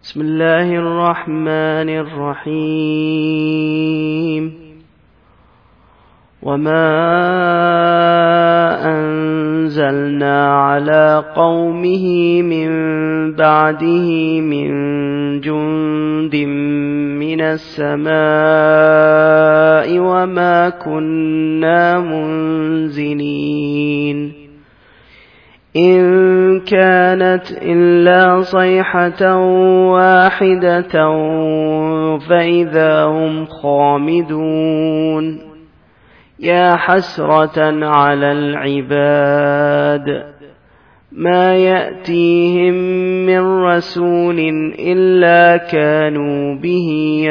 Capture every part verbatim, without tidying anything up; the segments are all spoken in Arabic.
بسم الله الرحمن الرحيم. وما أنزلنا على قومه من بعده من جند من السماء وما كنا منزلين إن كانت إلا صيحة واحدة فإذا هم خامدون. يا حسرة على العباد ما يأتيهم من رسول إلا كانوا به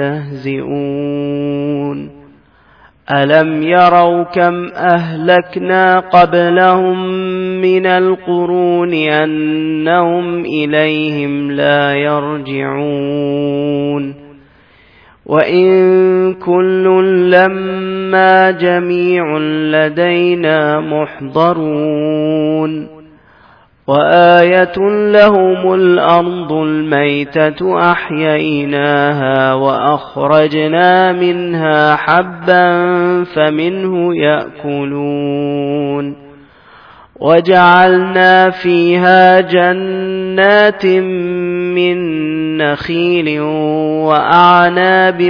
يستهزئون. ألم يروا كم أهلكنا قبلهم من القرون أنهم إليهم لا يرجعون. وإن كل لما جميع لدينا محضرون. وآية لهم الأرض الميتة أحييناها وأخرجنا منها حبا فمنه يأكلون. وجعلنا فيها جنات من نخيل وأعناب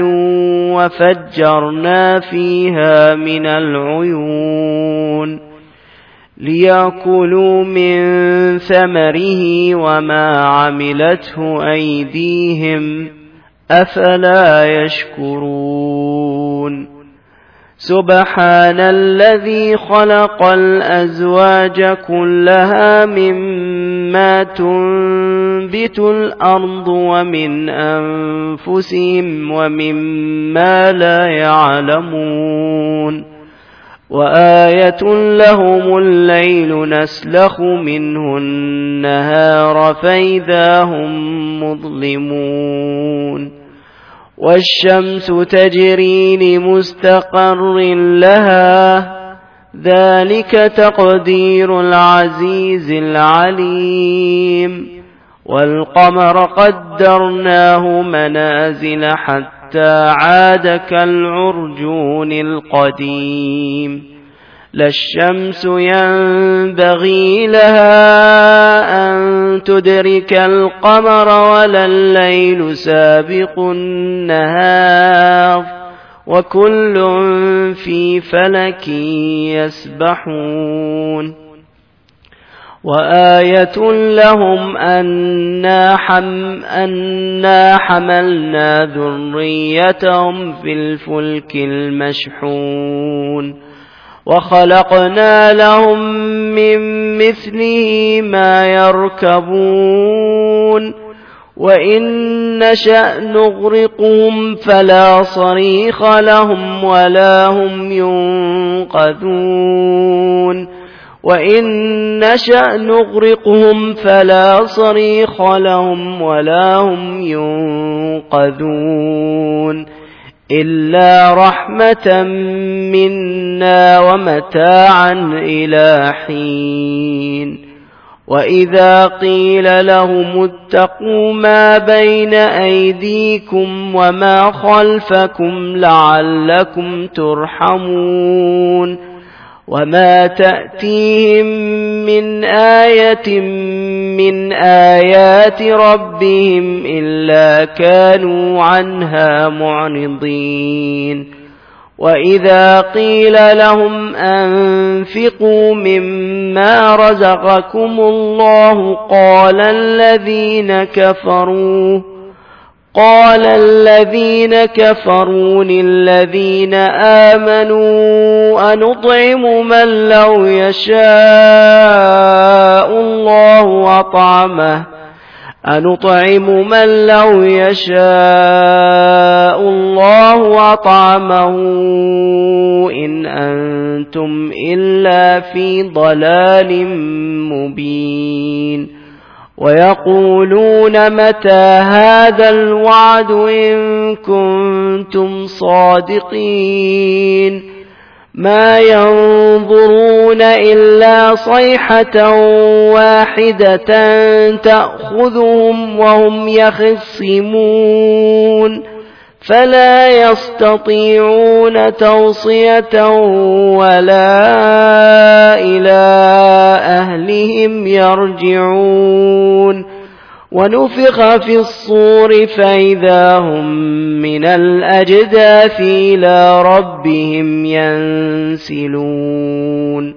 وفجرنا فيها من العيون ليأكلوا من ثمره وما عملته أيديهم أفلا يشكرون. سبحان الذي خلق الأزواج كلها مما تنبت الأرض ومن أنفسهم ومما لا يعلمون. وآية لهم الليل نسلخ منه النهار فإذا هم مظلمون. والشمس تجري لمستقر لها ذلك تقدير العزيز العليم. والقمر قدرناه منازل حتى عاد كالعرجون القديم. لا الشمس ينبغي لها أن تدرك القمر ولا الليل سابق النهار وكل في فلك يسبحون. وآية لهم أنا, حم أنا حملنا ذريتهم في الفلك المشحون وخلقنا لهم من مثله ما يركبون. وإن نشأ نغرقهم فلا صريخ لهم ولا هم ينقذون. وإن نشأ نغرقهم فلا صريخ لهم ولا هم ينقذون إلا رحمة منا ومتاعا إلى حين. وإذا قيل لهم اتقوا ما بين أيديكم وما خلفكم لعلكم ترحمون. وما تأتيهم من آية من آيات ربهم إلا كانوا عنها معرضين. وإذا قيل لهم أنفقوا مما رزقكم الله قال الذين كفروا قال الذين كفروا للذين آمنوا أنطعم من لو يشاء الله أطعمه أنطعم من لو يشاء الله أطعمه إن أنتم إلا في ضلال مبين. ويقولون متى هذا الوعد إن كنتم صادقين ما ينظرون إلا صيحة واحدة تأخذهم وهم يخصمون فلا يستطيعون توصية ولا إلى أهلهم يرجعون ونفخ في الصور فإذا هم من الأجداث إلى ربهم ينسلون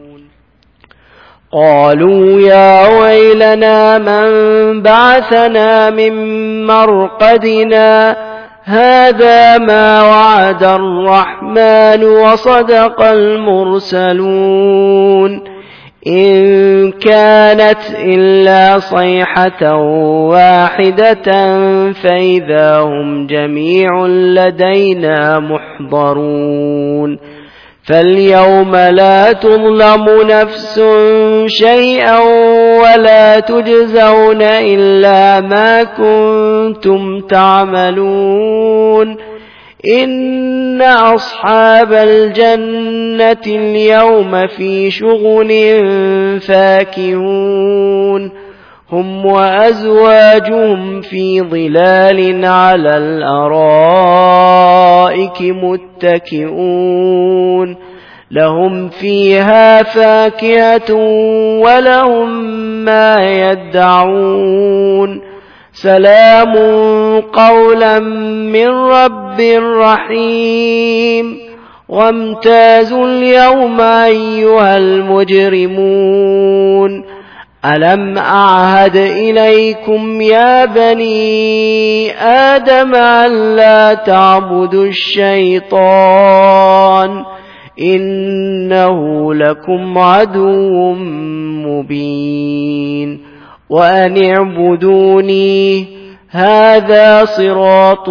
قالوا يا ويلنا من بعثنا من مرقدنا هذا ما وعد الرحمن وصدق المرسلون إن كانت إلا صيحة واحدة فإذا هم جميع لدينا محضرون فاليوم لا تظلم نفس شيئا ولا تجزون إلا ما كنتم تعملون إن أصحاب الجنة اليوم في شغل فاكهون هم وأزواجهم في ظلال على الأرائك متكئون لهم فيها فاكهة ولهم ما يدعون سلام قولا من رب رحيم وامتازوا اليوم أيها المجرمون ألم أعهد إليكم يا بني آدم ألا تعبدوا الشيطان إنه لكم عدو مبين وأن اعبدوني هذا صراط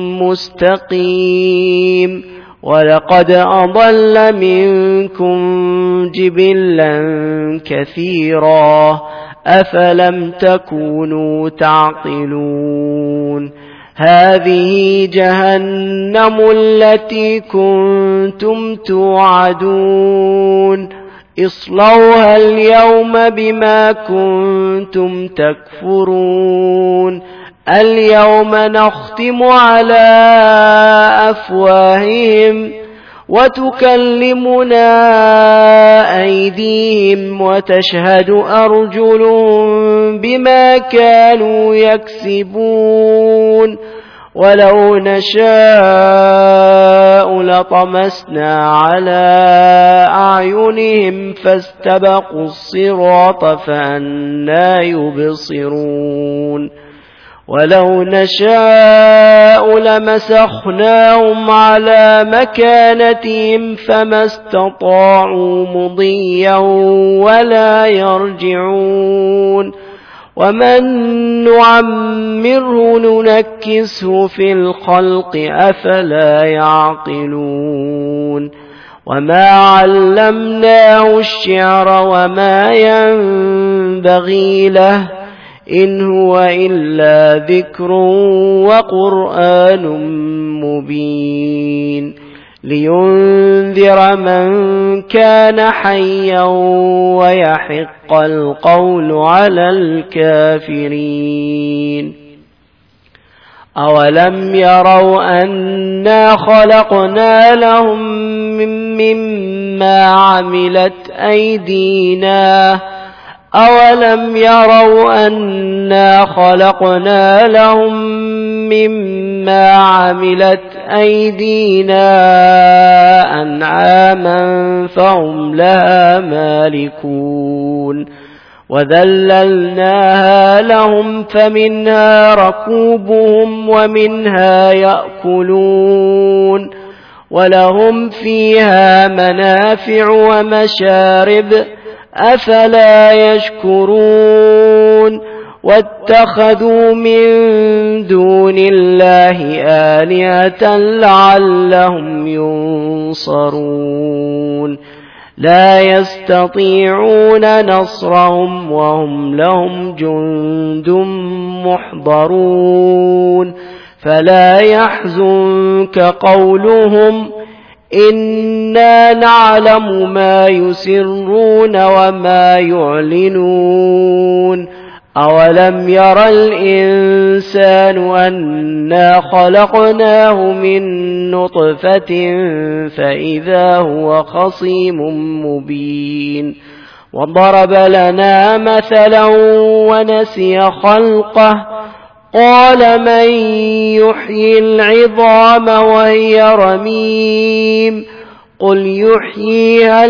مستقيم ولقد أضل منكم جبلا كثيرا أفلم تكونوا تعقلون هذه جهنم التي كنتم توعدون اصلوها اليوم بما كنتم تكفرون اليوم نختم على أفواههم وتكلمنا أيديهم وتشهد أرجلهم بما كانوا يكسبون ولو نشاء لطمسنا على أعينهم فاستبقوا الصراط فأنى يبصرون ولو نشاء لمسخناهم على مكانتهم فما استطاعوا مضيا ولا يرجعون ومن نعمره ننكسه في الخلق أفلا يعقلون وما علمناه الشعر وما ينبغي له إن هو إلا ذكر وقرآن مبين لينذر من كان حيا ويحق القول على الكافرين أولم يروا أنا خلقنا لهم مما عملت أيدينا أولم يروا أنا خلقنا لهم مما عملت أيدينا أنعاما فهم لها مالكون وذللناها لهم فمنها ركوبهم ومنها يأكلون ولهم فيها منافع ومشارب أفلا يشكرون واتخذوا من دون الله آلهة لعلهم ينصرون لا يستطيعون نصرهم وهم لهم جند محضرون فلا يحزنك قولهم إنا نعلم ما يسرون وما يعلنون أولم ير الإنسان أنا خلقناه من نطفة فإذا هو خصيم مبين وضرب لنا مثلا ونسي خلقه قال من يحيي العظام وهي رميم قل يحييها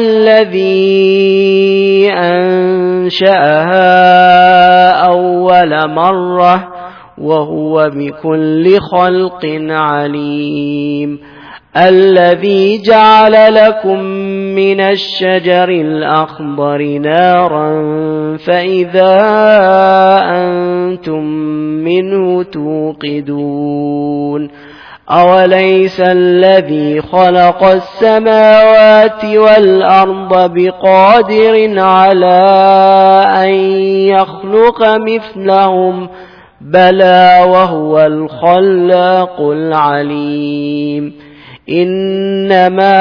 الذي أنشأها أول مرة وهو بكل خلق عليم الذي جعل لكم من الشجر الأخضر نارا فإذا أنتم منه توقدون أوليس الذي خلق السماوات والأرض بقادر على أن يخلق مثلهم بلى وهو الخلاق العليم إنما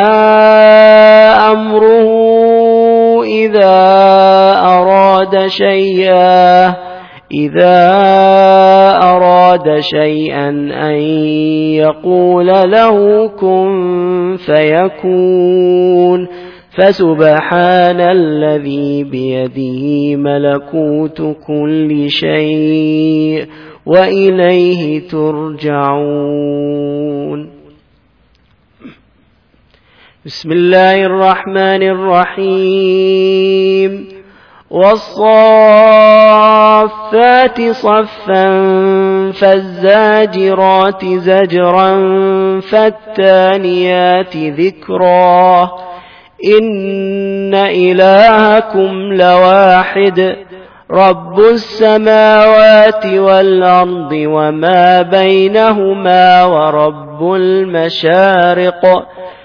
أمره إذا أراد شيئا إذا أراد شيئا أن يقول له كن فيكون فسبحان الذي بيده ملكوت كل شيء وإليه ترجعون. بسم الله الرحمن الرحيم والصافات صفا فالزاجرات زجرا فالتاليات ذكرا إن إلهكم لواحد رب السماوات والأرض وما بينهما ورب المشارق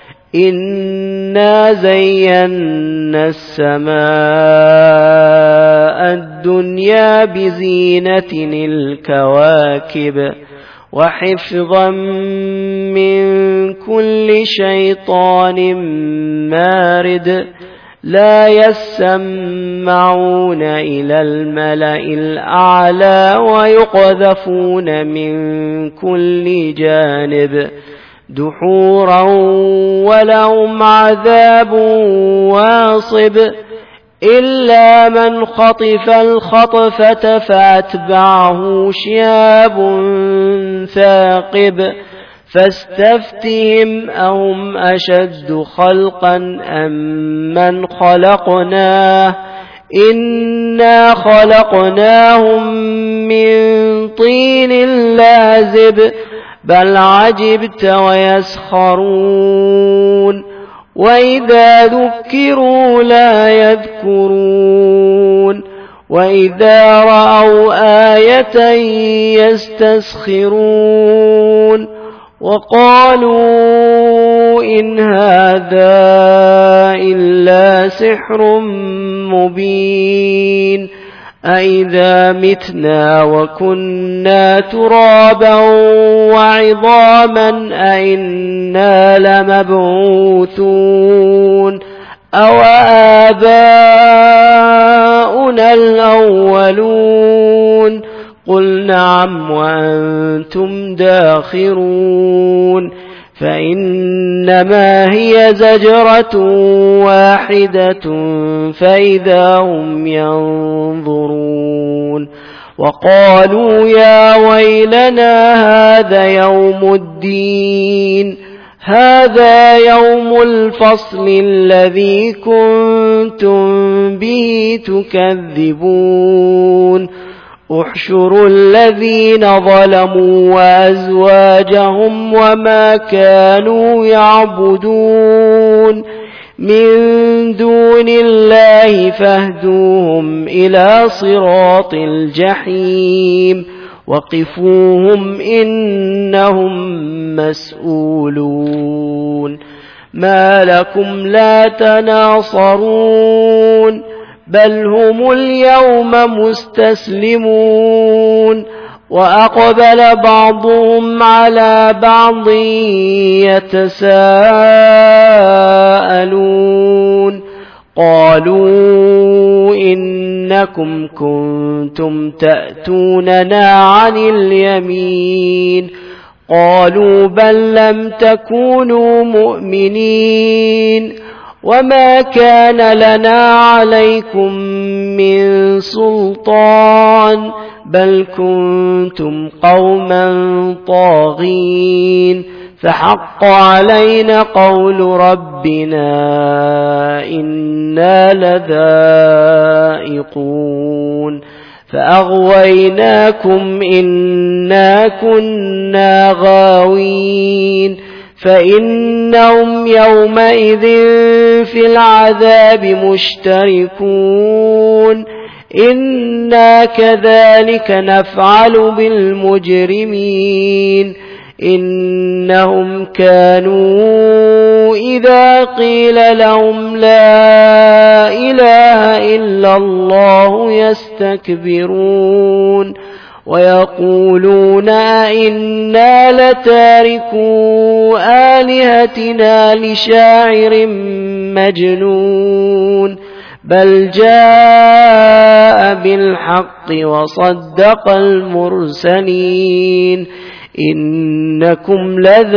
إنا زينا السماء الدنيا بزينة الكواكب وحفظا من كل شيطان مارد لا يسمعون إلى الملأ الأعلى ويقذفون من كل جانب دحورا ولهم عذاب واصب إلا من خطف الخطفة فأتبعه شهاب ثاقب فاستفتهم أهم أشد خلقا أم من خلقناه إنا خلقناهم من طين لازب بل عجبت ويسخرون وإذا ذكروا لا يذكرون وإذا رأوا آية يستسخرون وقالوا إن هذا إلا سحر مبين أئذا متنا وكنا ترابا وعظاما أئنا لمبعوثون أو آباؤنا الأولون قل نعم وأنتم داخرون فإنما هي زجرة واحدة فإذا هم ينظرون وقالوا يا ويلنا هذا يوم الدين هذا يوم الفصل الذي كنتم به تكذبون احشروا الذين ظلموا وأزواجهم وما كانوا يعبدون من دون الله فاهدوهم إلى صراط الجحيم وقفوهم إنهم مسؤولون ما لكم لا تناصرون بل هم اليوم مستسلمون وأقبل بعضهم على بعض يتساءلون قالوا إنكم كنتم تأتوننا عن اليمين قالوا بل لم تكونوا مؤمنين وما كان لنا عليكم من سلطان بل كنتم قوما طاغين فحق علينا قول ربنا إنا لذائقون فأغويناكم إنا كنا غاوين فإنهم يومئذ في العذاب مشتركون إنا كذلك نفعل بالمجرمين إنهم كانوا إذا قيل لهم لا إله إلا الله يستكبرون ويقولون أئنا لتاركو آلهتنا لشاعر مجنون بل جاء بالحق وصدق المرسلين إنكم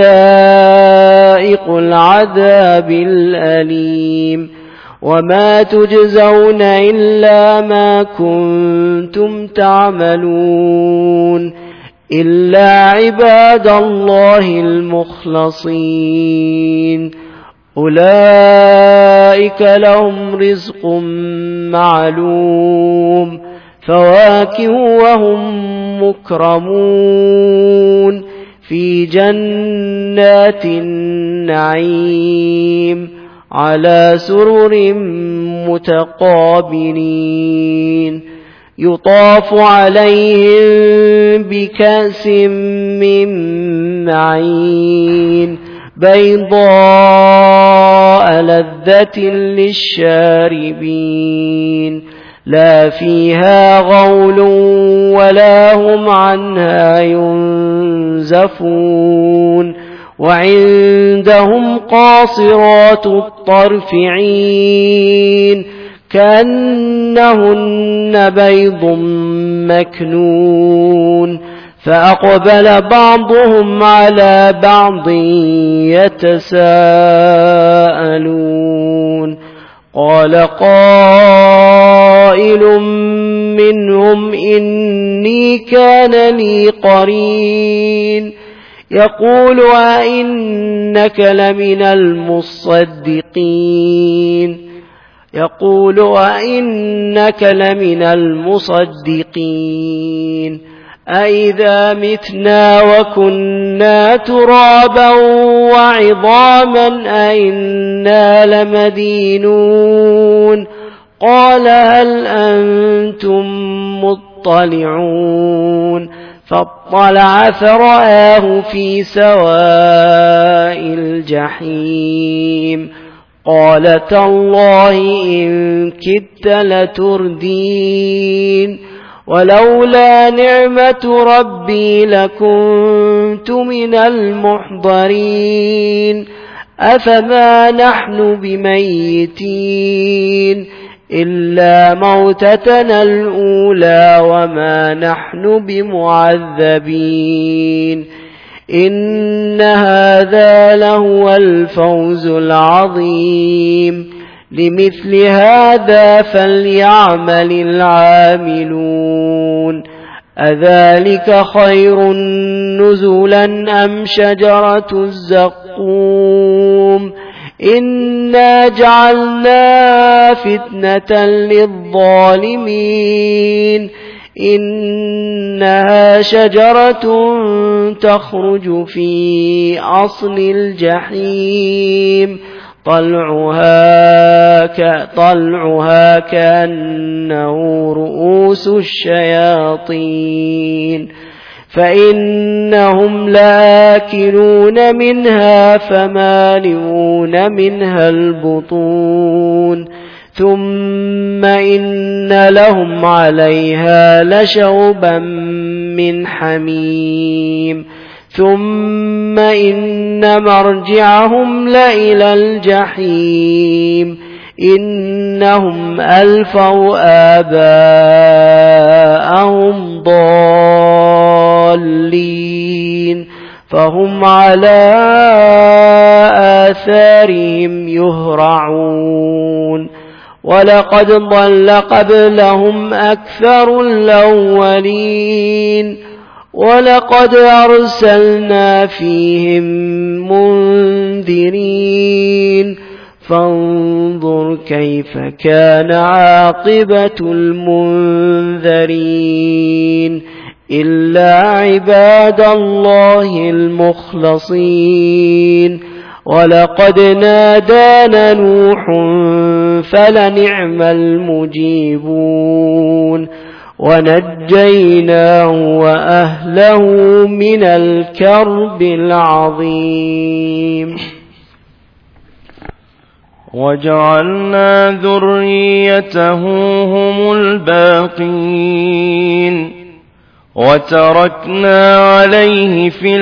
لذائق العذاب الأليم وما تجزون إلا ما كنتم تعملون إلا عباد الله المخلصين أولئك لهم رزق معلوم فواكه وهم مكرمون في جنات النعيم على سرر متقابلين يطاف عليهم بكأس من معين بيضاء لذة للشاربين لا فيها غول ولا هم عنها ينزفون وعندهم قاصرات الطرف عين كأنهن بيض مكنون فأقبل بعضهم على بعض يتساءلون قال قائل منهم إني كان لي قرين يقول أئنك لمن المصدقين يقول أئنك لمن المصدقين أئذا متنا وكنا ترابا وعظاما أئنا لمدينون قال هل أنتم مطلعون فاطلع فرآه في سواء الجحيم قال تالله إن كدت لتردين ولولا نعمة ربي لكنت من المحضرين أفما نحن بميتين إلا موتتنا الأولى وما نحن بمعذبين إن هذا لهو الفوز العظيم لمثل هذا فليعمل العاملون أذلك خير نزلا أم شجرة الزقوم إنا جعلنا فتنة للظالمين إنها شجرة تخرج في أصل الجحيم طلعها كطلعها كأنه رؤوس الشياطين فإنهم لآكلون منها فمالئون منها البطون ثم إن لهم عليها لشوبا من حميم ثم إن مرجعهم لإلى الجحيم إنهم ألفوا آباءهم ضالين فهم على آثارهم يهرعون ولقد ضل قبلهم أكثر الأولين ولقد أرسلنا فيهم منذرين فانظر كيف كان عاقبة المنذرين إلا عباد الله المخلصين ولقد نادانا نوح فلنعم المجيبون ونجيناه وأهله من الكرب العظيم وجعلنا ذريته هم الباقين وتركنا عليه في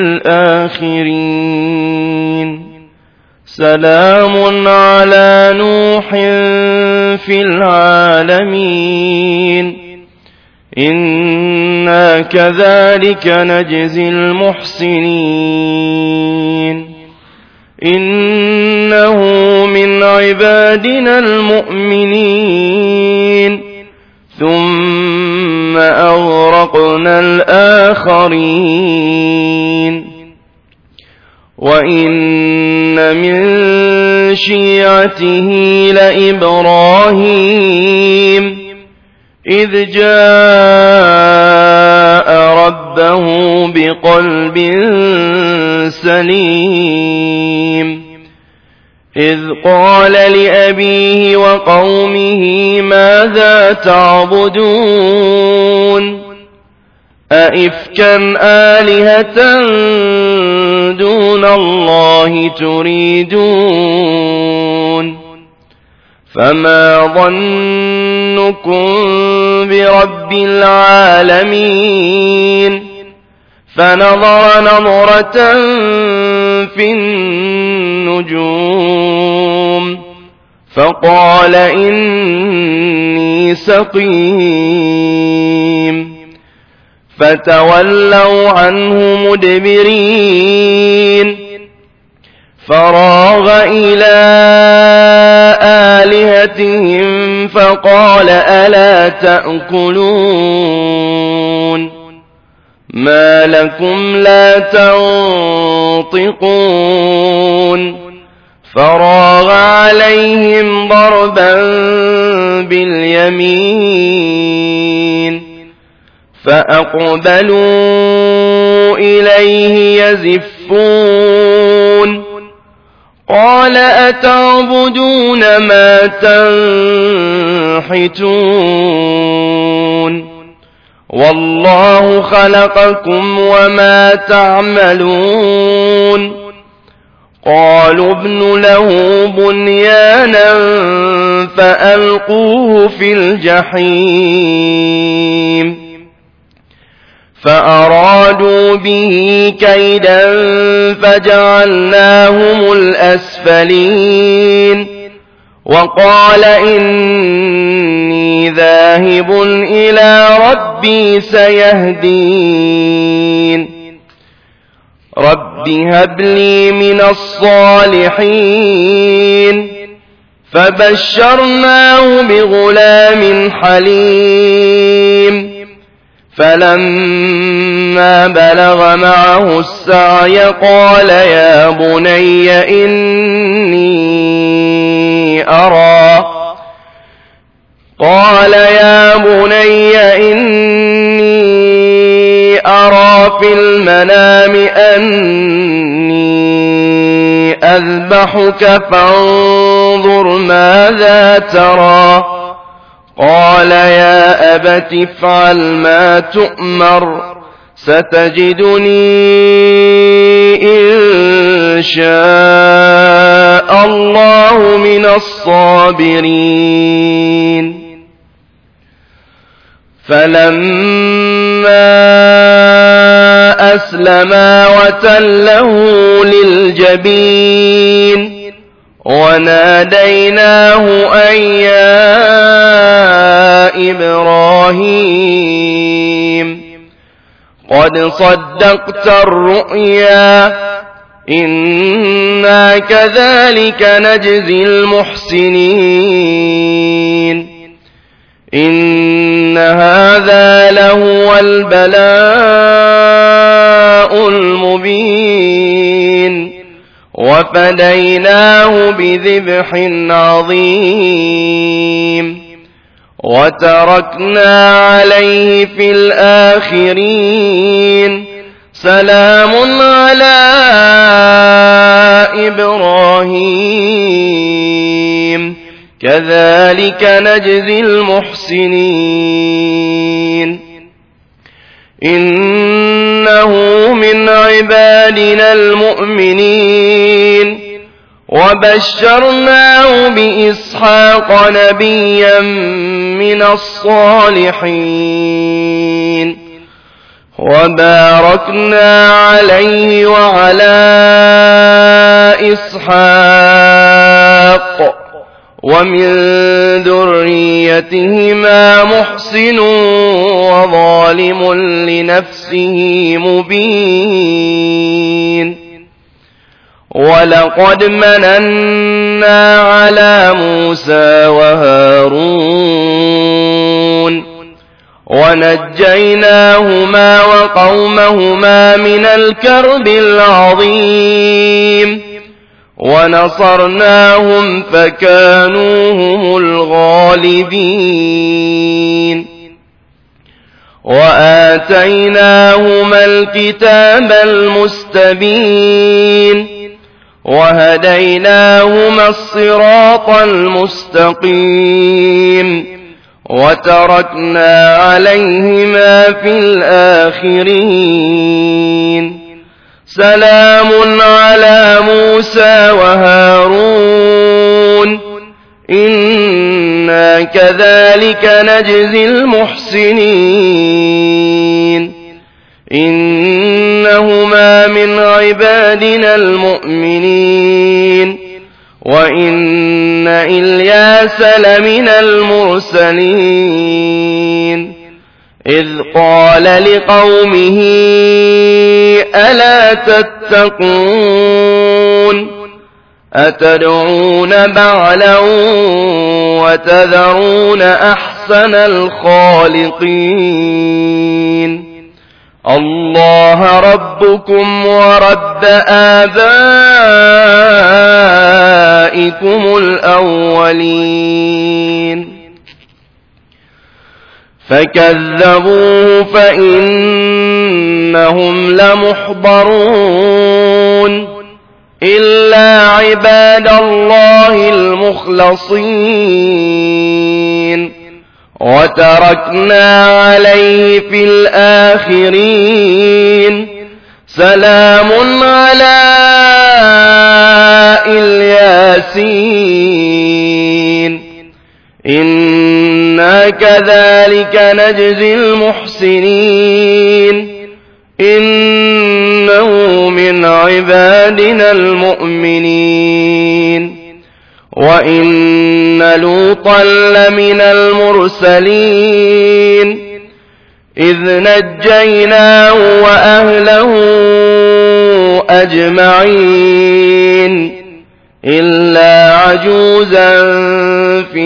الآخرين سلام على نوح في العالمين إنا كذلك نجزي المحسنين إنه من عبادنا المؤمنين ثم أغرقنا الآخرين وإن من شيعته لإبراهيم إذ جاء ربه بقلب سليم إذ قال لأبيه وقومه ماذا تعبدون أئفكا آلهة دون الله تريدون فما ظنكم برب العالمين فنظر نظرة في النجوم فقال إني سقيم فتولوا عنه مدبرين فراغ إلى آلهتهم فقال ألا تأكلون ما لكم لا تنطقون فراغ عليهم ضربا باليمين فأقبلوا إليه يزفون قال أتعبدون ما تنحتون والله خلقكم وما تعملون قالوا ابن له بنيانا فألقوه في الجحيم فأرادوا به كيدا فجعلناهم الأسفلين وقال إني ذاهب إلى ربي سيهدين رب هب لي من الصالحين فبشرناه بغلام حليم فلما بلغ معه السعي قال يا بني إني أرى قال يا بني إني أرى في المنام أني أذبحك فانظر ماذا ترى قال يا أبت افعل ما تؤمر ستجدني إن شاء الله من الصابرين. فلما أسلما وتله للجبين وناديناه أن يا إبراهيم قد صدقت الرؤيا إنا كذلك نجزي المحسنين إن هذا لهو البلاء المبين وفديناه بذبح عظيم وتركنا عليه في الآخرين سلام على إبراهيم كذلك نجزي المحسنين إنه من عبادنا المؤمنين وبشرناه بإسحاق نبيا من الصالحين وباركنا عليه وعلى إسحاق ومن ذريتهما محسن وظالم لنفسه مبين ولقد مننا على موسى وهارون ونجيناهما وقومهما من الكرب العظيم ونصرناهم فكانوا هم الغالبين وآتيناهما الكتاب المستبين وهديناهما الصراط المستقيم وتركنا عليهما في الآخرين سلام على موسى وهارون إنا كذلك نجزي المحسنين إنهما من عبادنا المؤمنين وإن إلياس لمن المرسلين إذ قال لقومه ألا تتقون أتدعون بعلا وتذرون أحسن الخالقين الله ربكم ورب آبائكم الأولين فكذبوه فإنهم لمحضرون إلا عباد الله المخلصين وتركنا عليه في الآخرين سلام على الياسين إنا كذلك نجزي المحسنين إنه من عبادنا المؤمنين وإن لوطا لمن المرسلين إذ نجيناه وأهله أجمعين إلا عجوزا في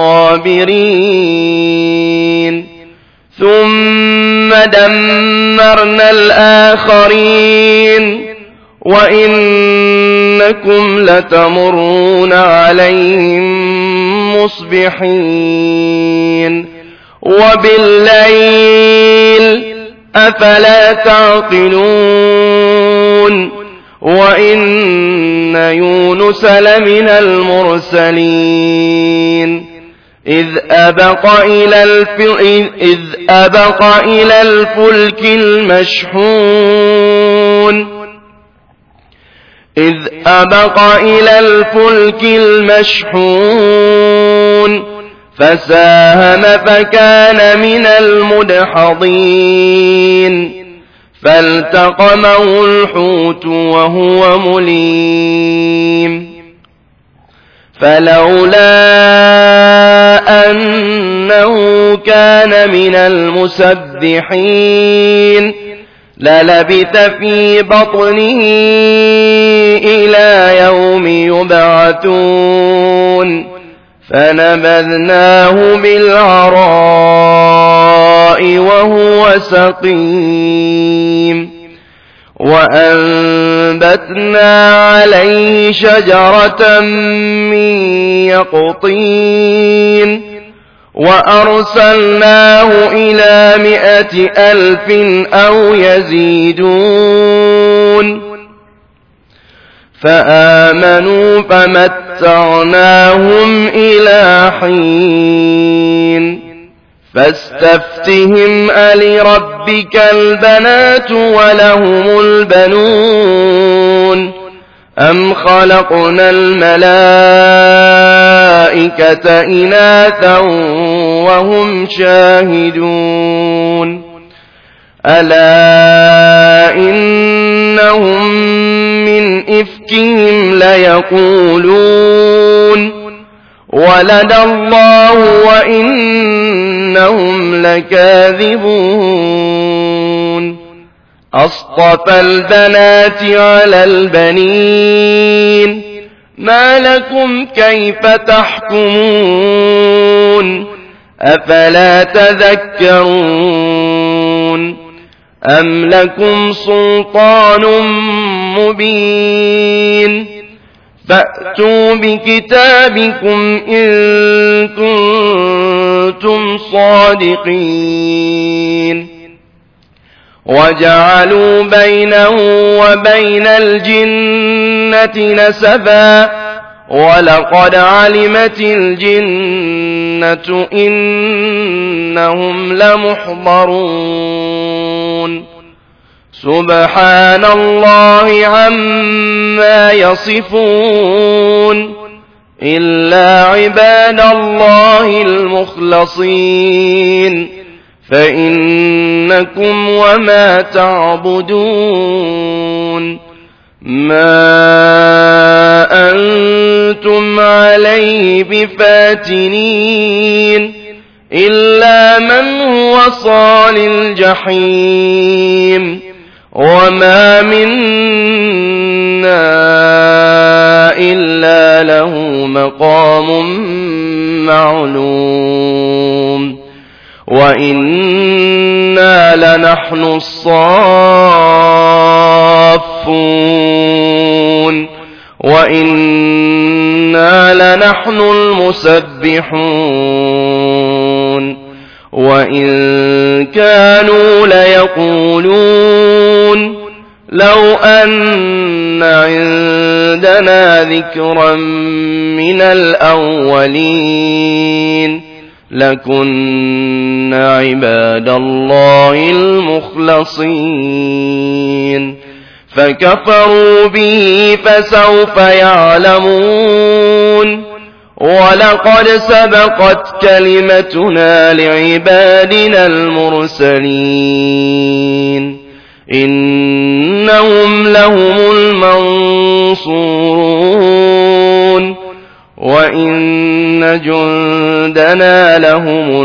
الغابرين ثم دمرنا الآخرين وإنكم لتمرون عليهم مصبحين وبالليل أفلا تعقلون وإن يونس لمن المرسلين إذ أبق إلى الفلك إذ أبق إلى الفلك المشحون إذ أبق إلى الفلك المشحون فساهم فكان من المدحضين فالتقمه الحوت وهو مليم فلولا أنه كان من المسبحين للبث في بطنه إلى يوم يبعثون فنبذناه بالعراء وهو سقيم وأنبتنا عليه شجرة من يقطين وأرسلناه إلى مائة ألف أو يزيدون فآمنوا فمتعناهم إلى حين فاستفتهم ألربك البنات ولهم البنون أم خلقنا الملائكة إناثا وهم شاهدون ألا إنهم من إفكهم ليقولون ولد الله وإنهم لكاذبون أصطفى البنات على البنين ما لكم كيف تحكمون أفلا تذكرون أم لكم سلطان مبين فأتوا بكتابكم إن كنتم صادقين وجعلوا بينه وبين الجنة نسبا ولقد علمت الجنة إنهم لمحضرون سبحان الله عما يصفون إلا عباد الله المخلصين فإنكم وما تعبدون ما أنتم عليه بفاتنين إلا من هو صال الجحيم وما منا إلا له مقام معلوم وإنا لنحن الصافون وإنا لنحن المسبحون وإن كانوا ليقولون لو أن عندنا ذكرا من الأولين لكنا عباد الله المخلصين فكفروا به فسوف يعلمون ولقد سبقت كلمتنا لعبادنا المرسلين إنهم لهم المنصورون وإن جندنا لهم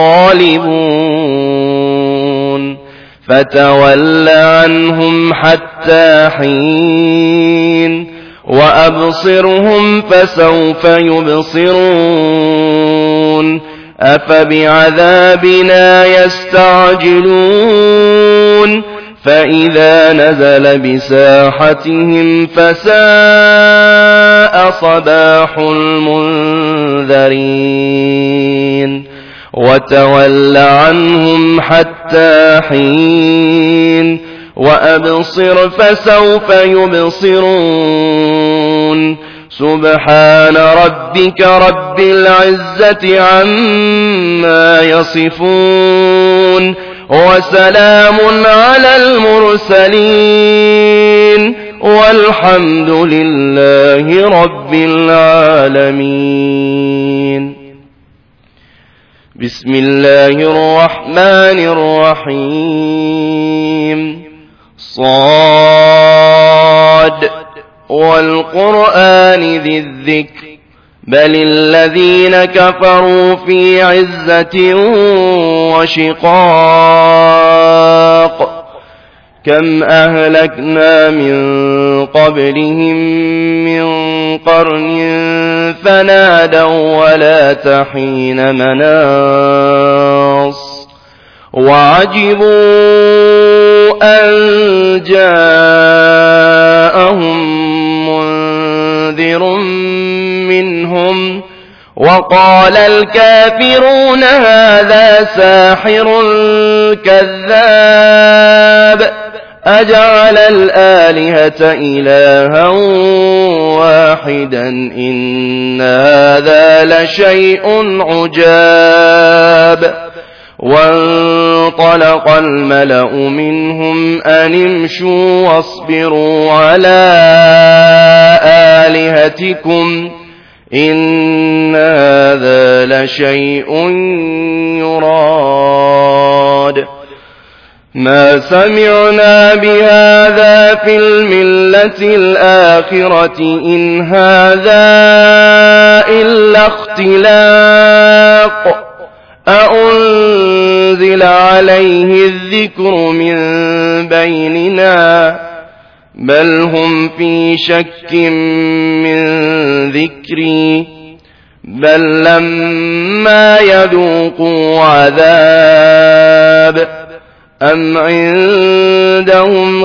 الغالبون فتول عنهم حتى حين وأبصرهم فسوف يبصرون أفبعذابنا يستعجلون فإذا نزل بساحتهم فساء صباح المنذرين وتول عنهم حتى حين وأبصر فسوف يبصرون سبحان ربك رب العزة عما يصفون وسلام على المرسلين والحمد لله رب العالمين. بسم الله الرحمن الرحيم. صاد والقرآن ذي الذكر بل الذين كفروا في عزة وشقاق كم أهلكنا من قبلهم من قرن فنادوا ولا تحين مناص وعجبوا أن جاءهم منذر منهم وقال الكافرون هذا ساحر كذاب أجعل الآلهة إلها واحدا إن هذا لشيء عجاب. وانطلق الملأ منهم أن امشوا واصبروا على آلهتكم إن هذا لشيء يراد ما سمعنا بهذا في الملة الآخرة إن هذا إلا اختلاق أأنزل عليه الذكر من بيننا بل هم في شك من ذكري بل لما يذوقوا عذاب أم عندهم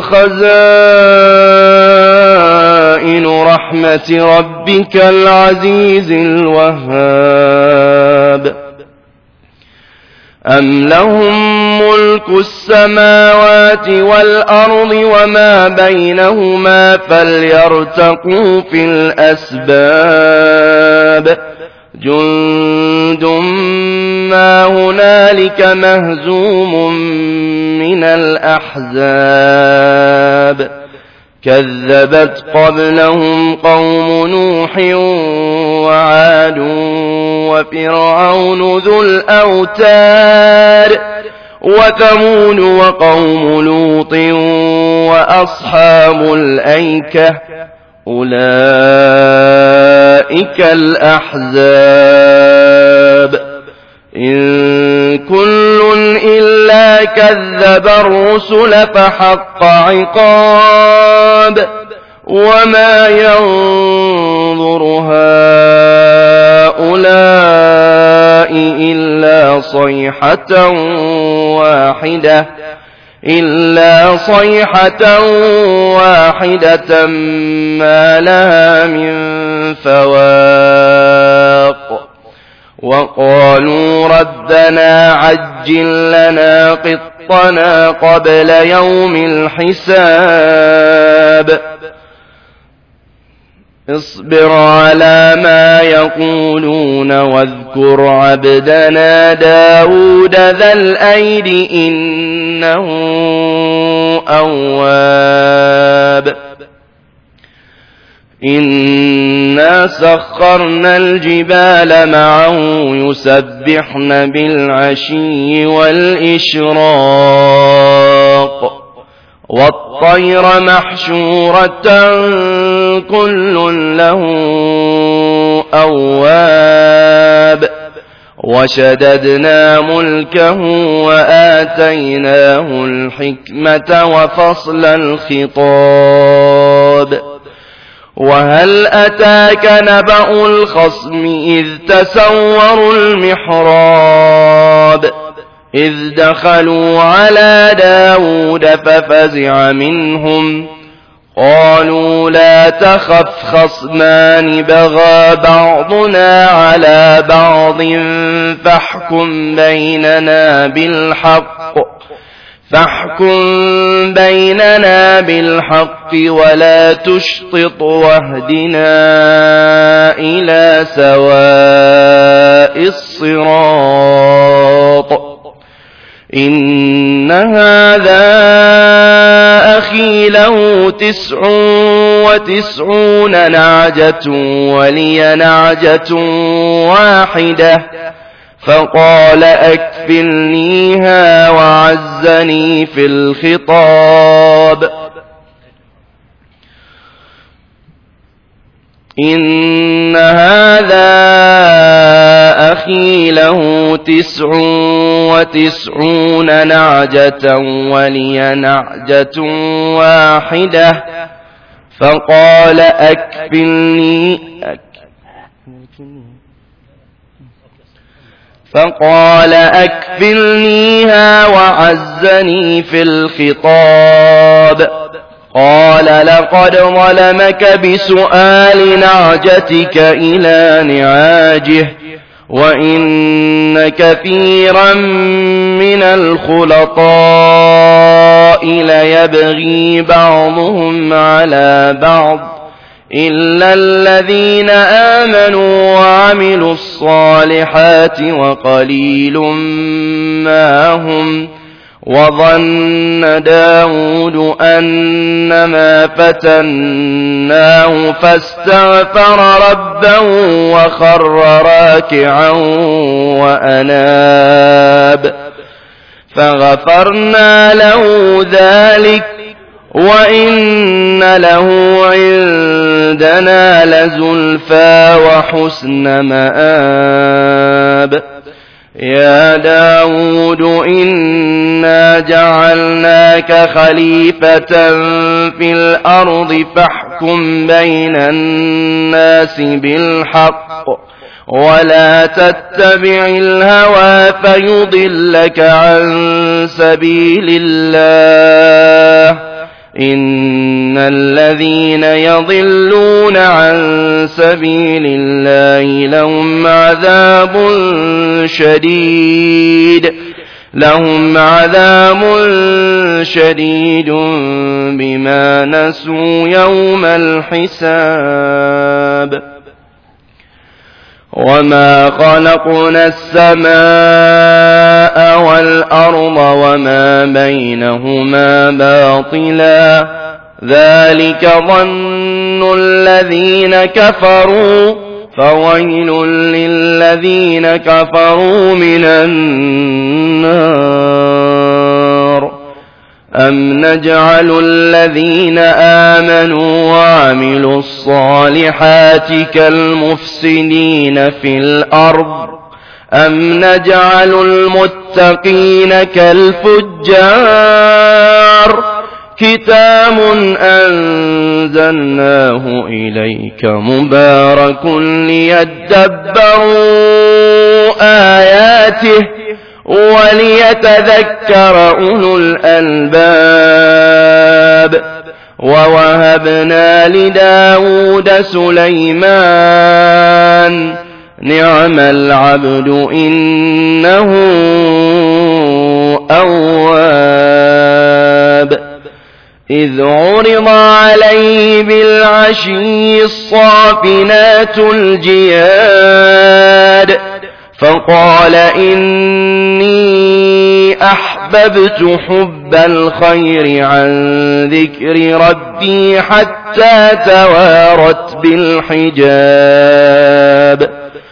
خزائن رحمة ربك العزيز الوهاب أم لهم ملك السماوات والأرض وما بينهما فليرتقوا في الأسباب جند ما هنالك مهزوم من الأحزاب كذبت قبلهم قوم نوح وعاد وفرعون ذو الأوتاد وثمود وقوم لوط وأصحاب الأيكة أولئك الأحزاب إن كل إلا كذب الرسل فحق عقاب وما ينظر هؤلاء إلا صيحة واحدة إلا صيحة واحدة ما لها من فواق وقالوا ربنا عجل لنا قطنا قبل يوم الحساب اصبر على ما يقولون واذكر عبدنا داود ذا الأيد إنه أواب إنا سخرنا الجبال معه يسبحن بالعشي والإشراق والطير محشورة كل له أواب وشددنا ملكه وآتيناه الحكمة وفصل الخطاب وهل أتاك نبأ الخصم إذ تسوروا المحراب إذ دخلوا على داود ففزع منهم قالوا لا تخف خصمان بغى بعضنا على بعض فاحكم بيننا بالحق فاحكم بيننا بالحق ولا تشطط واهدنا إلى سواء الصراط إن هذا أخي له تسع وتسعون نعجة ولي نعجة واحدة فقال أكفلنيها وعزني في الخطاب إن هذا أخي له تسع وتسعون نعجة ولي نعجة واحدة فقال أكفلني فقال أكفلنيها وعزني في الخطاب قال لقد ظلمك بسؤال نعجتك إلى نعاجه وإن كثيرا من الخلطاء ليبغي بعضهم على بعض إلا الذين آمنوا وعملوا الصالحات وقليل ما هم وظن داود أنما فتناه فاستغفر ربه وخر راكعا وأناب فغفرنا له ذلك وإن له عندنا لزلفى وحسن مآب يا داود إنا جعلناك خليفة في الأرض فاحكم بين الناس بالحق ولا تتبع الهوى فيضلك عن سبيل الله إن الذين يضلون عن سبيل الله لهم عذاب شديد لهم عذاب شديد بما نسوا يوم الحساب وما خلقنا السماء والأرض وما بينهما باطلا ذلك ظن الذين كفروا فويل للذين كفروا من النار أم نجعل الذين آمنوا وعملوا الصالحات كالمفسدين في الأرض أم نجعل المتقين كالفجار كتاب أنزلناه إليك مبارك ليدبروا آياته وليتذكر أولو الألباب ووهبنا لداود سليمان نعم العبد إنه أواب إذ عرض عليه بالعشي الصافنات الجياد فقال إني أحببت حب الخير عن ذكر ربي حتى توارت بالحجاب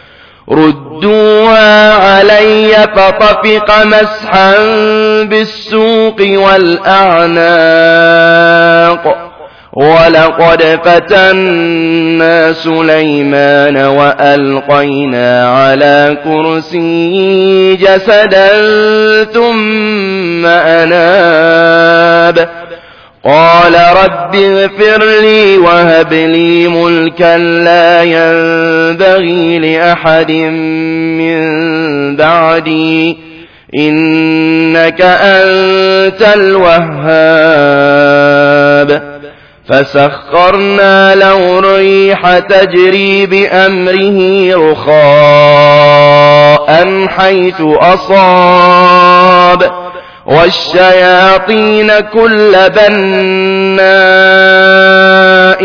ردوها علي فطفق مسحا بالسوق والأعناق ولقد فتنا سليمان وألقينا على كرسيه جسدا ثم أناب قال رب اغفر لي وهب لي ملكا لا ينبغي لأحد من بعدي إنك أنت الوهاب فسخرنا له الريح تجري بأمره رخاء حيث أصاب والشياطين كل بناء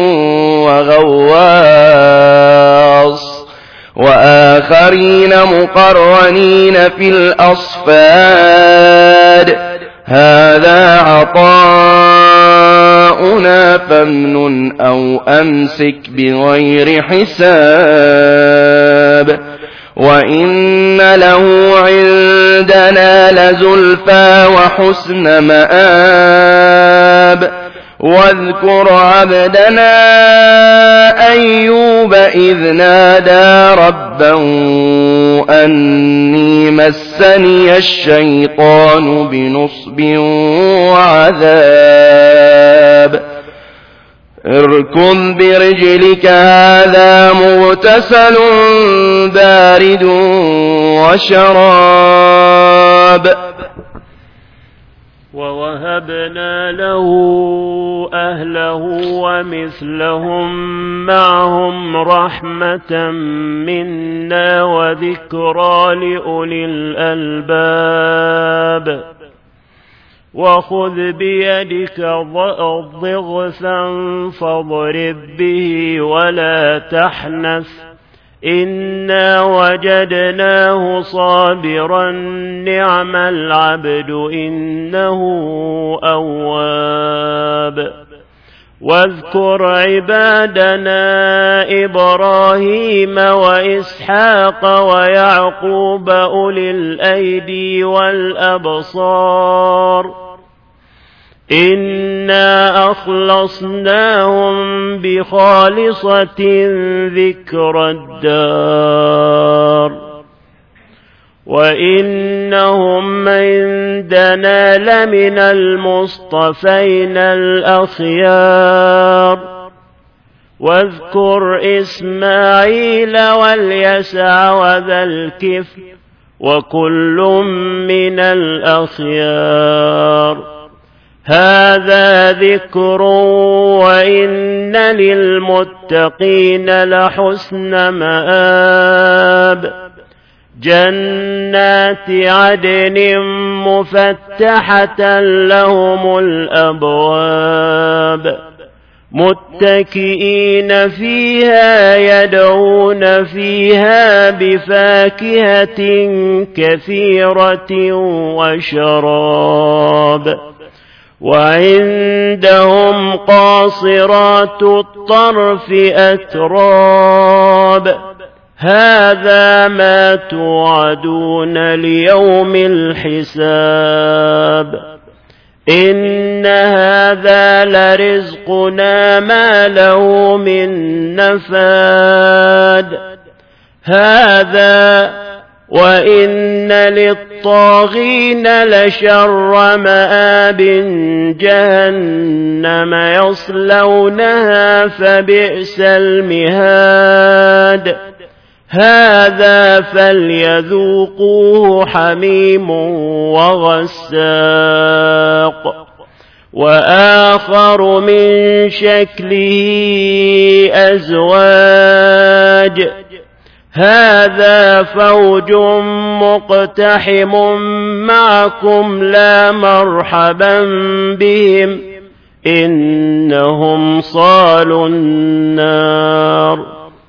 وغواص وآخرين مقرنين في الأصفاد هذا عطاؤنا فامنن أو أمسك بغير حساب وإن له عندنا لزلفى وحسن مآب واذكر عبدنا أيوب إذ نادى ربه أني مسني الشيطان بنصب وعذاب اركض برجلك هذا مغتسل بارد وشراب ووهبنا له أهله ومثلهم معهم رحمة منا وذكرى لأولي الألباب وخذ بيدك ضغثا فاضرب به ولا تحنث إنا وجدناه صابرا نعم العبد إنه أواب واذكر عبادنا إبراهيم وإسحاق ويعقوب أولي الأيدي والأبصار إنا أخلصناهم بخالصة ذكر الدار وإنهم عندنا لمن المصطفين الأخيار واذكر إسماعيل واليسع وذا الكفل وكل من الأخيار هذا ذكر وإن للمتقين لحسن مآب جنات عدن مفتحة لهم الأبواب متكئين فيها يدعون فيها بفاكهة كثيرة وشراب وعندهم قاصرات الطرف أتراب هذا ما توعدون ليوم الحساب إن هذا لرزقنا ما له من نفاد هذا وإن للطاغين لشر مآب جهنم يصلونها فبئس المهاد هذا فليذوقوه حميم وغساق وآخر من شكله أزواج هذا فوج مقتحم معكم لا مرحبا بهم إنهم صالوا النار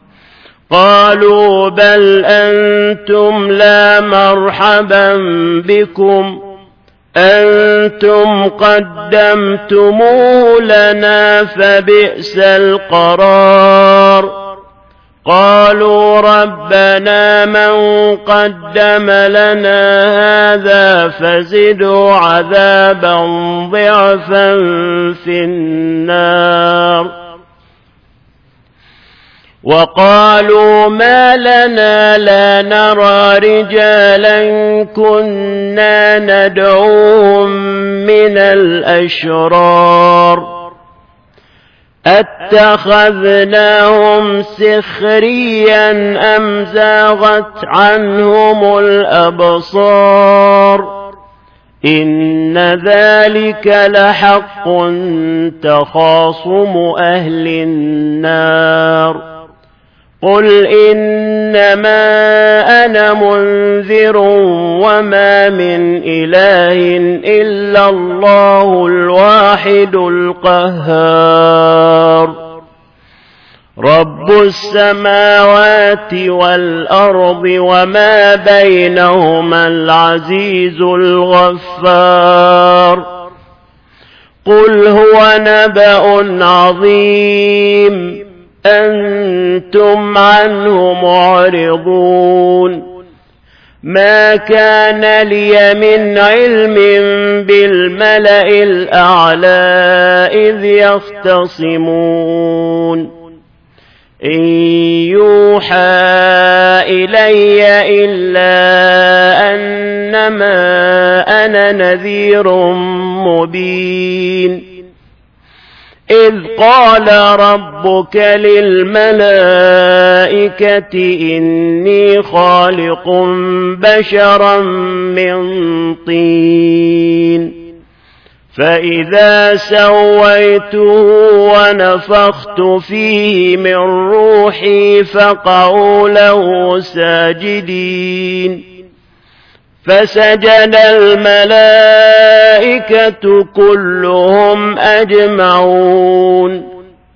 قالوا بل أنتم لا مرحبا بكم أنتم قدمتموه لنا فبئس القرار قالوا ربنا من قدم لنا هذا فزده عذابا ضعفا في النار وقالوا ما لنا لا نرى رجالا كنا ندعوهم من الأشرار أتخذناهم سخريا أم زاغت عنهم الأبصار إن ذلك لحق تخاصم أهل النار قل إنما أنا منذر وما من إله إلا الله الواحد القهار رب السماوات والأرض وما بينهما العزيز الغفار قل هو نبأ عظيم أنتم عنه معرضون ما كان لي من علم بالملأ الأعلى إذ يختصمون إن يوحى إلي إلا أنما أنا نذير مبين إذ قال ربك للملائكة إني خالق بشرا من طين فإذا سويته ونفخت فيه من روحي فقعوا له ساجدين فسجد الملائكة كلهم أجمعون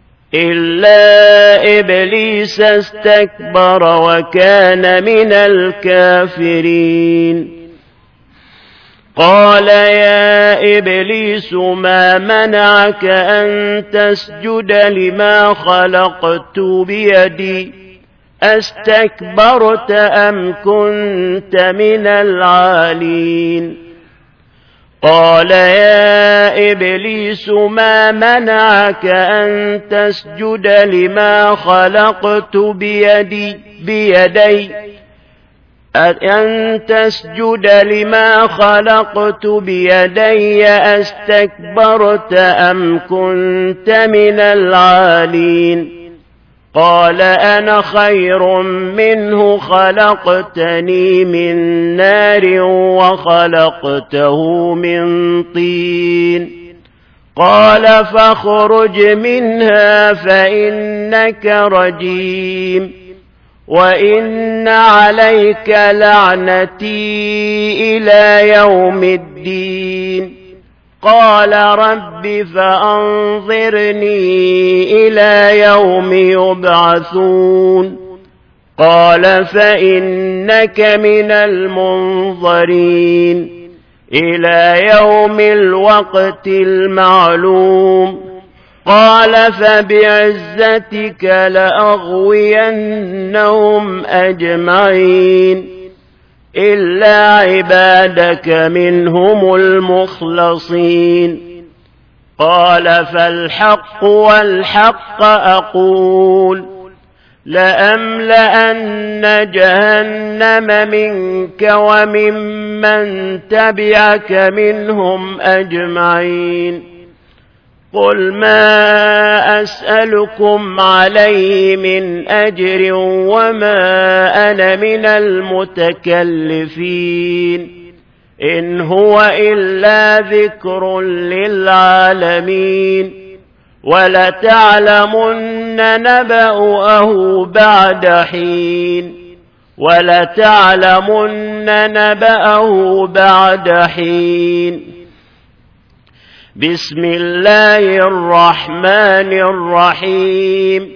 إلا إبليس استكبر وكان من الكافرين قال يا إبليس ما منعك أن تسجد لما خلقت بيدي أستكبرت أم كنت من العالين قال يا إبليس ما منعك أن تسجد لما خلقت بيدي بيدي أن تسجد لما خلقت بيدي أستكبرت أم كنت من العالين قال أنا خير منه خلقتني من نار وخلقته من طين قال فاخرج منها فإنك رجيم وإن عليك لعنتي إلى يوم الدين قال رب فأنظرني إلى يوم يبعثون قال فإنك من المنظرين إلى يوم الوقت المعلوم قال فبعزتك لأغوينهم أجمعين إلا عبادك منهم المخلصين قال فالحق والحق أقول لأملأن جهنم منك وممن تبعك منهم أجمعين قل ما أسألكم عليه من أجر وما أنا من المتكلفين إن هو إلا ذكر للعالمين ولتعلمن نبأه بعد حين ولتعلمن نبأه بعد حين بسم الله الرحمن الرحيم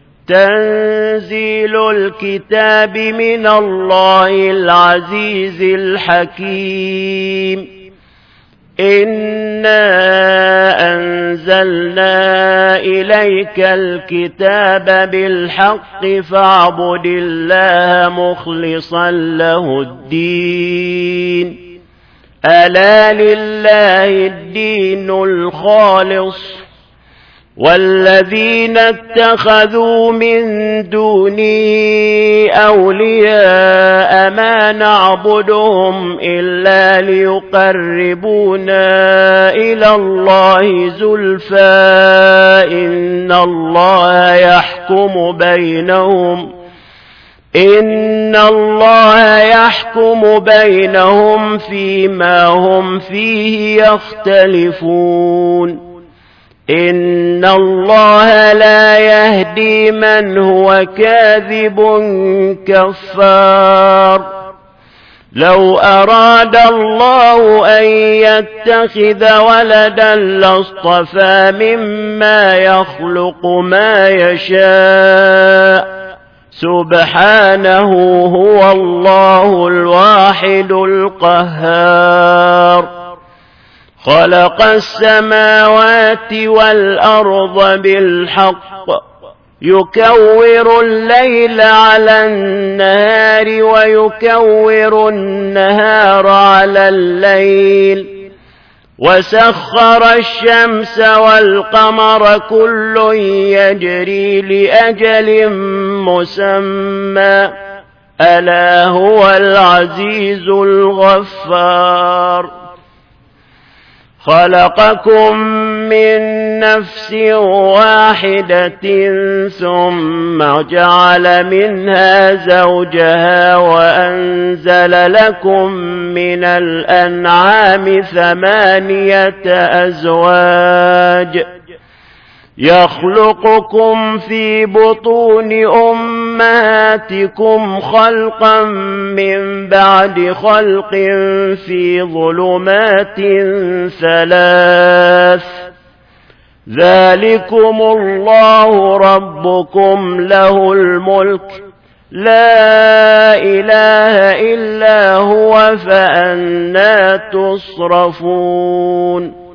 تنزيل الكتاب من الله العزيز الحكيم إنا أنزلنا إليك الكتاب بالحق فاعبد الله مخلصا له الدين ألا لله الدين الخالص والذين اتخذوا من دونه أولياء ما نعبدهم إلا ليقربونا إلى الله زلفى إن الله يحكم بينهم إن الله يحكم بينهم فيما هم فيه يختلفون إن الله لا يهدي من هو كاذب كفار لو أراد الله أن يتخذ ولدا لاصطفى مما يخلق ما يشاء سبحانه هو الله الواحد القهار خلق السماوات والأرض بالحق يكور الليل على النهار ويكور النهار على الليل وسخر الشمس والقمر كل يجري لأجل مسمى ألا هو العزيز الغفار خلقكم من نفس واحدة ثم جعل منها زوجها وأنزل لكم من الأنعام ثمانية أزواج يخلقكم في بطون أمهاتكم خلقا من بعد خلق في ظلمات ثلاث ذلكم الله ربكم له الملك لا إله إلا هو فأنى تصرفون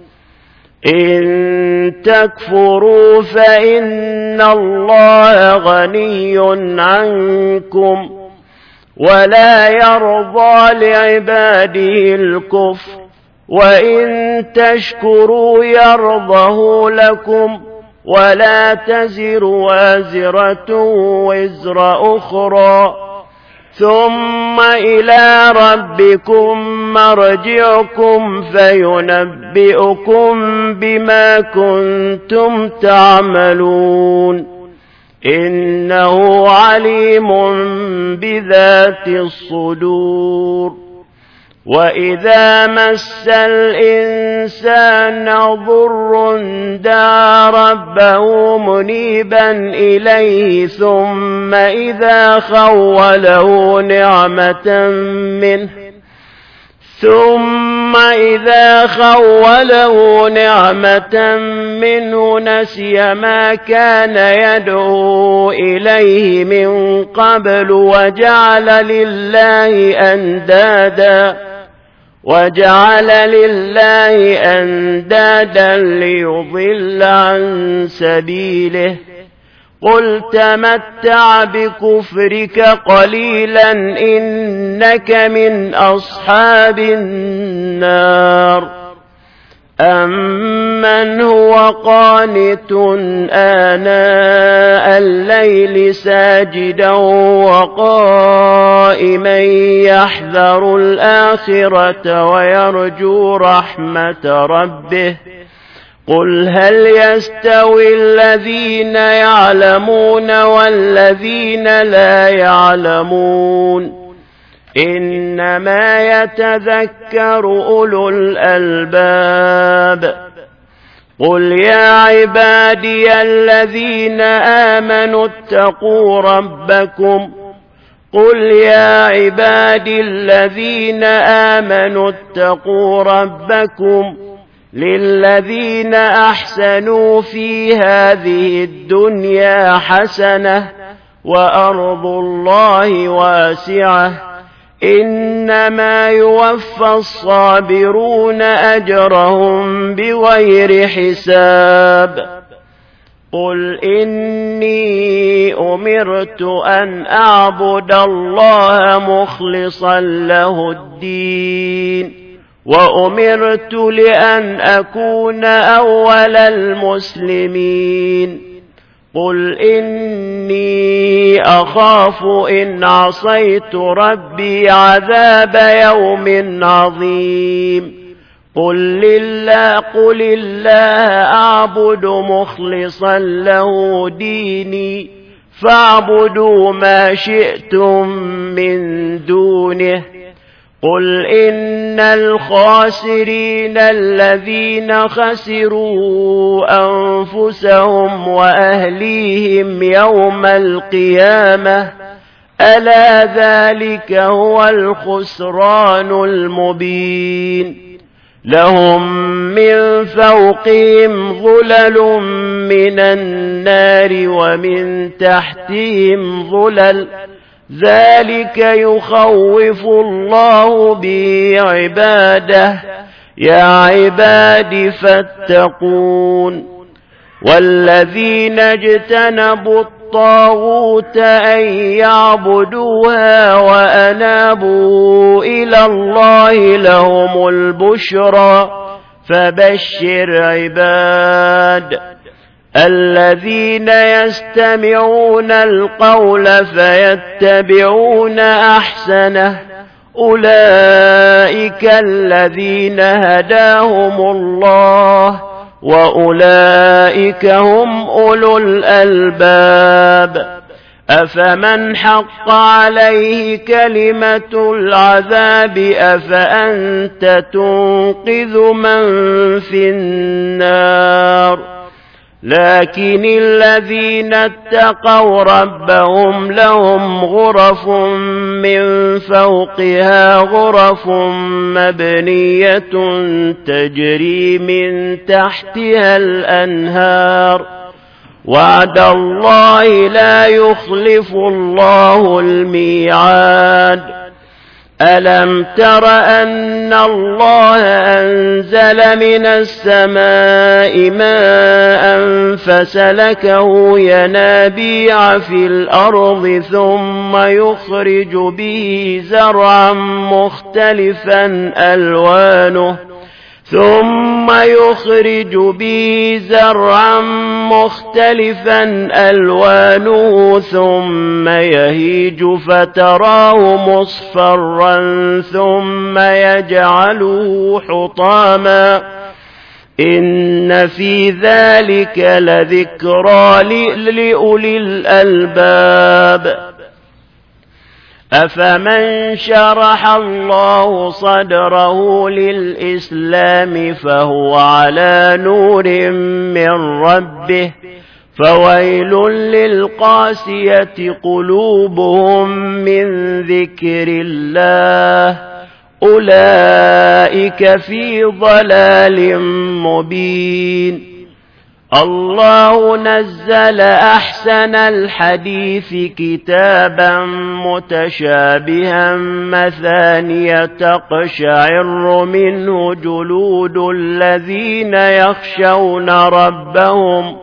إن تكفروا فإن الله غني عنكم ولا يرضى لعباده الكفر وإن تشكروا يرضه لكم ولا تزر وازرة وزر أخرى ثم إلى ربكم مرجعكم فينبئكم بما كنتم تعملون إنه عليم بذات الصدور وإذا مس الإنسان ضر دعا ربه منيبا إليه ثم إذا خوله نعمة منه ثم إذا خوله نعمة منه نسي ما كان يدعو إليه من قبل وجعل لله أندادا وجعل لله أندادا ليضل عن سبيله قل تمتع بكفرك قليلا إنك من أصحاب النار أمن هو قانت آناء الليل ساجدا وقائما يحذر الآخرة ويرجو رحمة ربه قل هل يستوي الذين يعلمون والذين لا يعلمون إنما يتذكر أولو الألباب قل يا عبادي الذين آمنوا اتقوا ربكم قل يا عبادي الذين آمنوا اتقوا ربكم للذين أحسنوا في هذه الدنيا حسنة وأرض الله واسعة إنما يوفى الصابرون أجرهم بغير حساب قل إني أمرت أن أعبد الله مخلصا له الدين وأمرت لأن أكون أول المسلمين قل إني أخاف إن عصيت ربي عذاب يوم عظيم قل لله قل الله أعبد مخلصا له ديني فاعبدوا ما شئتم من دونه قل إن الخاسرين الذين خسروا أنفسهم وأهليهم يوم القيامة ألا ذلك هو الخسران المبين لهم من فوقهم ظلل من النار ومن تحتهم ظلل ذلك يخوف الله به عباده يا عباد فاتقون والذين اجتنبوا الطاغوت أن يعبدوها وأنابوا إلى الله لهم البشرى فبشر عباد الذين يستمعون القول فيتبعون أحسنه أولئك الذين هداهم الله وأولئك هم أولو الألباب أفمن حق عليه كلمة العذاب أفأنت تنقذ من في النار لكن الذين اتقوا ربهم لهم غرف من فوقها غرف مبنية تجري من تحتها الأنهار وعد الله لا يخلف الله الميعاد ألم تر أن الله أنزل من السماء ماء فسلكه ينابيع في الأرض ثم يخرج به زرعا مختلفا ألوانه ثم يخرج به زرعا مختلفا ألوانه ثم يهيج فتراه مصفرا ثم يجعله حطاما إن في ذلك لذكرى لأولي الألباب أفمن شرح الله صدره للإسلام فهو على نور من ربه فويل للقاسية قلوبهم من ذكر الله أولئك في ضلال مبين الله نزل أحسن الحديث كتابا متشابها مثانية تقشعر منه جلود الذين يخشون ربهم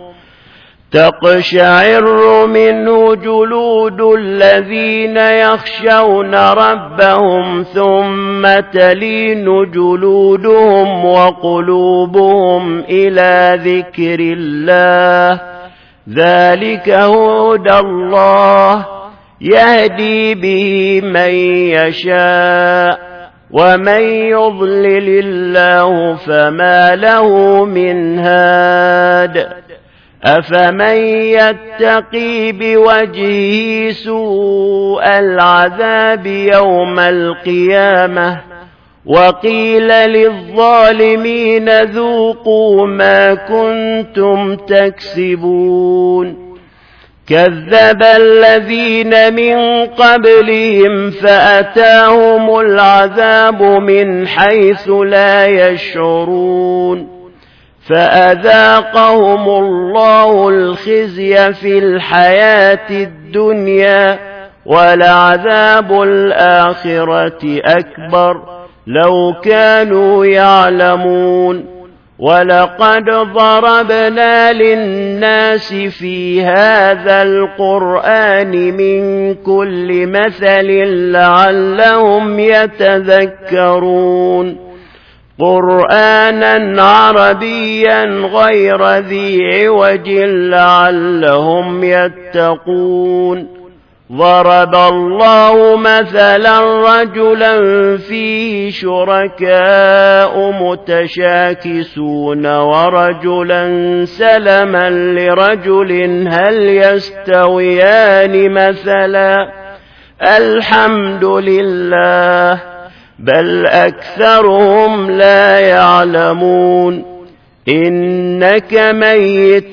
تقشعر منه جلود الذين يخشون ربهم ثم تلين جلودهم وقلوبهم إلى ذكر الله ذلك هدى الله يهدي به من يشاء ومن يضلل الله فما له من هاد أفمن يتقي بوجهه سوء العذاب يوم القيامة وقيل للظالمين ذوقوا ما كنتم تكسبون كذب الذين من قبلهم فأتاهم العذاب من حيث لا يشعرون فأذاقهم الله الخزي في الحياة الدنيا ولعذاب الآخرة أكبر لو كانوا يعلمون ولقد ضربنا للناس في هذا القرآن من كل مثل لعلهم يتذكرون قرآنا عربيا غير ذي عوج لعلهم يتقون ضرب الله مثلا رجلا فيه شركاء متشاكسون ورجلا سلما لرجل هل يستويان مثلا الحمد لله بل أكثرهم لا يعلمون إنك ميت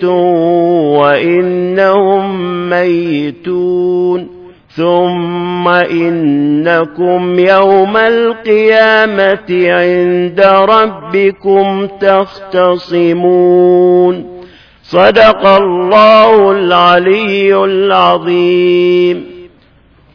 وإنهم ميتون ثم إنكم يوم القيامة عند ربكم تختصمون صدق الله العلي العظيم.